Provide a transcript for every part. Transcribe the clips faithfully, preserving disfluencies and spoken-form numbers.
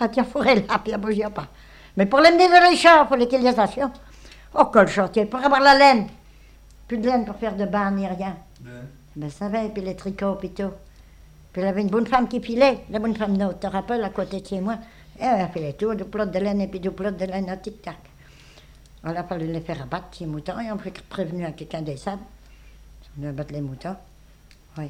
Elle tient fourré là, puis elle ne bougeait pas. Mais pour l'amener dans les champs, pour l'utilisation, oh, que le chantier, pour avoir la laine. Plus de laine pour faire de bain ni rien. Ouais. Ben, ça va, puis les tricots, puis tout. Puis il y avait une bonne femme qui filait, la bonne femme nôtre, tu te rappelles, à côté de chez moi. Et elle filait tout, du plot de laine et puis du plot de laine à tic-tac. On a fallu les faire abattre, ces moutons, et on a prévenu à quelqu'un des sables. On a abattu les moutons. Oui.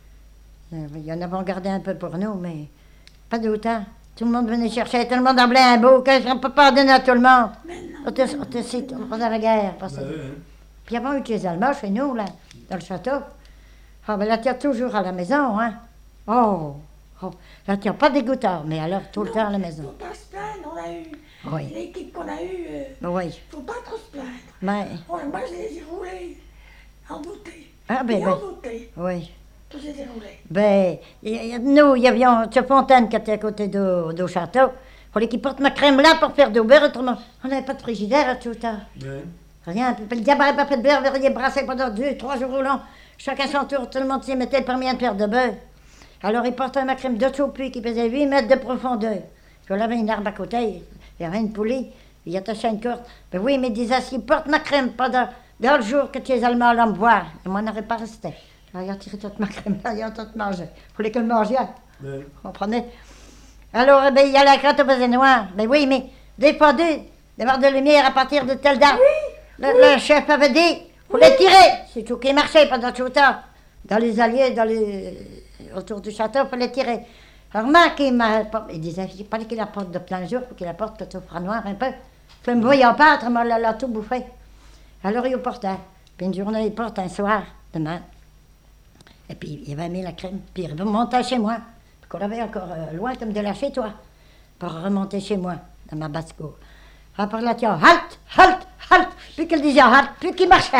Il y en avait gardé un peu pour nous, mais pas d'autant. Tout le monde venait chercher, tout le monde en voulait un beau, qu'on ne peut pas donner à tout le monde. On te on te cite, on faisait la guerre. Parce que... Puis il y avait eu les Allemands chez nous, là, dans le château. Ah, ben la tient toujours à la maison, hein. Oh, oh. La tient pas dégoûtant, mais alors tout le non, temps à la maison. Faut pas se plaindre, on a eu. Oui. L'équipe qu'on a eue, euh, oui. Faut pas trop se plaindre. Mais... Oh, moi, je les ai roulés en bouteille. Ah, ben, Et ben. en bouteille. Oui. Tous les déroulés. Ben, y, y, nous, il y avait cette fontaine qui était à côté du, du château. Il fallait qu'ils portent ma crème là pour faire du beurre, autrement. On n'avait pas de frigidaire à tout le temps. Ben. Rien. Puis le diable n'avait pas fait de beurre, verriez brasser pendant deux, trois jours roulants. Chacun son tour, tout le monde s'y mettait le premier à faire de beurre. Alors ils portaient ma crème de puits qui faisait huit mètres de profondeur. Je l'avais une arbre à côté, il y avait une poulie, il y attachait une corde. Ben oui, mais ils disaient, s'ils portent ma crème pendant dans le jour que les Allemands allaient me voir, et moi, on n'aurait pas resté. Alors, il a tiré toute ma crème là, il a tout mangé. Il fallait que le mangiez. Oui. Vous comprenez? Alors, eh ben, il y a la crotte au faisait noir. Ben oui, mais défendu d'avoir de lumière à partir de telle date. Oui, le, oui. le chef avait dit, il fallait oui. tirer. C'est tout qui marchait pendant tout le temps. Dans les alliés, dans les... autour du château, il fallait tirer. Alors, Marc, il m'a... Il disait, il fallait qu'il apporte de plein jour, pour qu'il apporte que tout fera noir un peu. Je me voyais pas, autrement, il a tout bouffé. Alors, il portait. Puis une journée, il porte un soir, demain. Et puis, il avait mis la crème, puis il remontait chez moi. Puis qu'on avait encore euh, loin comme de là chez toi, pour remonter chez moi, dans ma basse-cour. Après là, tiens, halte, halte, halte. Puis qu'il disait halte, puis qu'il marchait.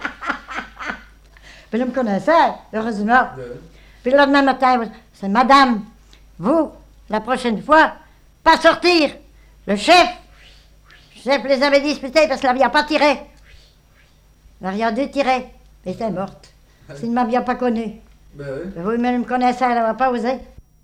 Puis il me connaissait, heureusement. Oui. Puis le lendemain matin, c'est madame, vous, la prochaine fois, pas sortir. Le chef, le chef les avait disputés parce qu'il n'avait pas tiré. Il n'avait rien dû tirer. Et c'est morte. S'il ne m'avait pas connu. Ben oui. Vous-même me connaissez, elle n'avait pas osé.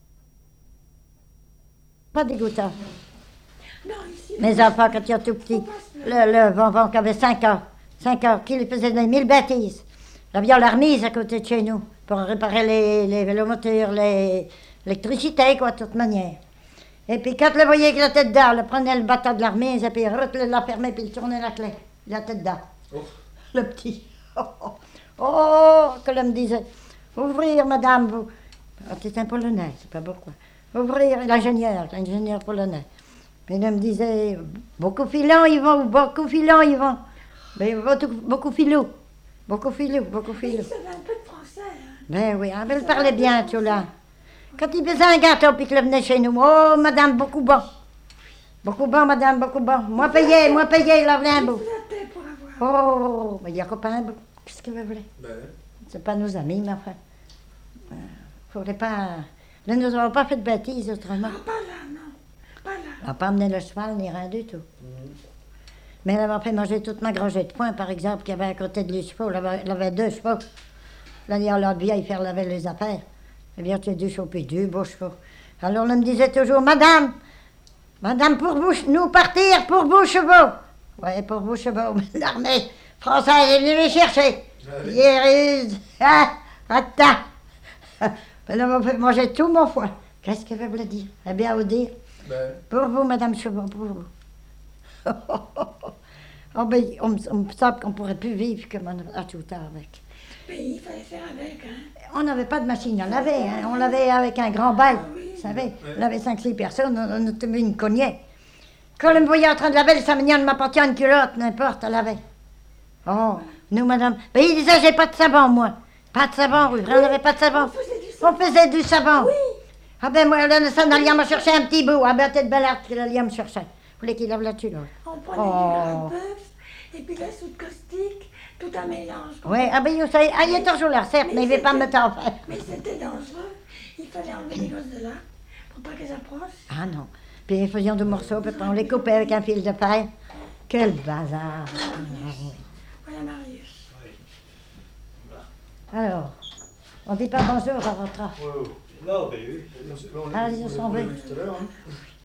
Pas dégoûtant. Non, ici, mes enfants, quand ils étaient tout petits, le, le Vanvan qui avait cinq ans, cinq ans, qui lui faisait des mille bêtises. Il y avait la remise à côté de chez nous pour réparer les, les vélomoteurs, les, l'électricité, quoi, de toute manière. Et puis quand le voyait qu'il était dedans, il prenait le bâton de la remise et puis il la fermait puis il tournait la clé. Il était dedans. Oh. Le petit. Oh, oh. Oh, que l'homme me disait, ouvrir, madame, vous. Oh, c'est un polonais, c'est pas pourquoi. Ouvrir, l'ingénieur, l'ingénieur polonais. Puis il me disait, beaucoup filants, ils vont, beaucoup filants, ils vont. Mais beaucoup filous, beaucoup filous, beaucoup filous. Il savait un peu de français. Hein. Ben oui, hein, elle parlait bien, tout là. Quand il faisait un gâteau, puis qu'il venait chez nous, oh, madame, beaucoup bon. Beaucoup bon, madame, beaucoup bon. Moi payé, moi payé, il en voulait un bout. Oh, mais il y a copain un bout. Qu'est-ce que vous voulez? Ben. C'est pas nos amis, mais enfin. Il euh, faudrait pas. Là, nous n'avons pas fait de bêtises autrement. Ah, pas là, non. Pas là. On n'a pas amené le cheval ni rien du tout. Mm-hmm. Mais elle avait fait manger toute ma grangée de foin, par exemple, qui avait à côté de les chevaux. Elle avait, elle avait deux chevaux. Là, il y a l'autre vieille faire laver les affaires. Eh bien, tu as deux chevaux, puis deux beaux chevaux. Alors, elle me disait toujours, madame, madame, pour vous, nous partir pour vos chevaux. Oui, pour vos chevaux. L'armée française est venue les chercher. Hier, ah, attends. Elle m'a fait manger tout mon foin. Qu'est-ce qu'elle veut dire? Eh bien, vous dire. Ben. Pour vous, madame Chevaux, pour vous. Oh, ben, on, on me semble qu'on ne pourrait plus vivre comme à tout temps avec. Mais il fallait faire avec, hein. On n'avait pas de machine à laver, hein. On lavait avec un grand bail, ah, oui. Vous savez. Ouais. On avait cinq six personnes, on, on était une cognée. Quand elle me voyait en train de laver, le samedi, on m'apportait une culotte, n'importe, elle avait. Oh, nous, madame. Ben, il disait, j'ai pas de savon, moi. Pas de savon, oui. On n'avait pas de savon. On faisait du savon. On faisait du savon. Oui. Ah ben, moi, là, ça, on allait me chercher un petit bout. Ah ben, tête belle qu'il allait me chercher. Vous voulez qu'il lave là-dessus, là? On prenait oh. du grain de bœuf, et puis la soude caustique, tout un mélange. Oui, ah ben, vous savez, ah, il est toujours là, certes, mais, mais il ne veut pas me mettre en faire. Mais c'était dangereux. Il fallait enlever les gosses de là, pour pas qu'elles approchent. Ah non. Puis ils faisaient de morceaux, puis on les coupait avec un fil de fer. Quel bazar! Voilà Marius. Alors, on dit pas bonjour à votre... Non, ben oui. Ah, ils sont venus.